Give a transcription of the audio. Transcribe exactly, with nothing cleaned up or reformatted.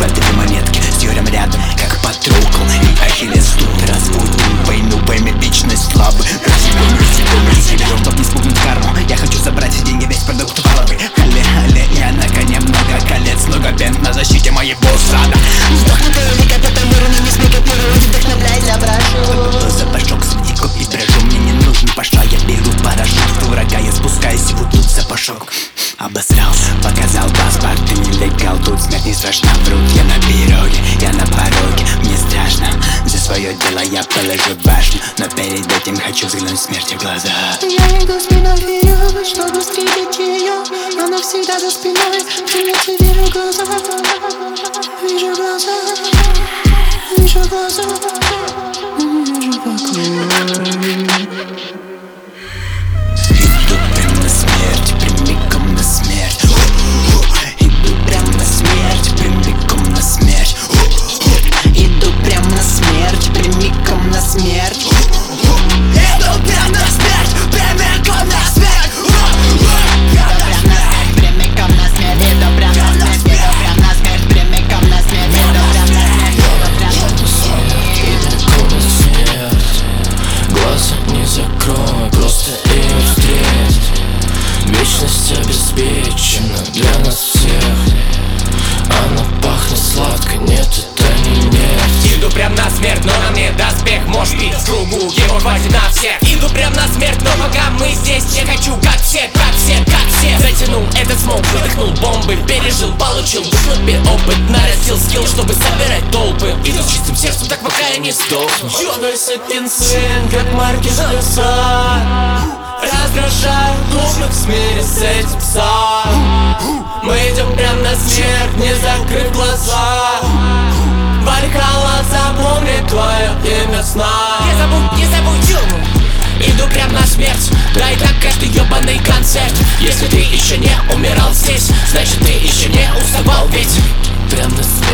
по две монетки с Юрем рядом, как Патрукл и Ахиллес. Тут разбудим войну, пойми вечность слабы. Разъебем, разъебем, разъебем, чтоб не спугнуть карму. Я хочу забрать деньги, весь продукт валовый. Хале, хале, я на коне, много колец, много бент на защите моего сада. Сдохнутые летят, это мир, не смекает, не вдохновляй, запрашиваю. Запашок среди копий дрожу, мне не нужен паша. Я беру парашют врага, я спускаюсь вот тут запашок. Обосрался, показал паспорт, ты нелегал. Тут смерть не страшна, врут, я на пироге, я на пороге. Мне страшно, за свое дело я положу башню, но перед этим хочу взглянуть смерти в глаза. Я иду спиной вперед, чтобы встретить ее. Она всегда за спиной, примите, вижу глаза. Вижу глаза, вижу глаза, вижу покой. Иду прям на смерть, прямиком на смерть. Иду прям на смерть, прямиком на смерть. Иду прям на смерть, прямиком на смерть. Иду прям на смерть, прямиком на смерть. Прямиком на смерть, иду прям на смерть, иду прям на смерть, прямиком на смерть, иду прям на смерть, иду прям на смерть. Прямиком на смерть. Глаза не закрой, просто ее встреть. Вечность обеспечена для нас всех. Она пахнет сладко, нет, это не нефть. Иду прям на смерть, но на мне доспех. Можешь бить в кругу, его хватит на всех. Иду прям на смерть, но пока мы здесь, я хочу как все, как все, как все. Затянул этот смог, выдохнул бомбы, пережил, получил в клубе опыт, нарастил скилл, чтобы собирать толпы. Иду с чистым сердцем, так пока я не сдохну. Черный сукин сын, как Маркиз де Сад, раздражаю комплекс в мире с этим сам. Мы идем прям на смерть, не закрыв глаза. Вальхалла, запомни твое имя сна. Не забудь, не забудь тюрьму. Иду прям на смерть, дай так каждый ебаный концерт. Если ты еще не умирал здесь, значит ты еще не уставал, ведь Прям на смерть.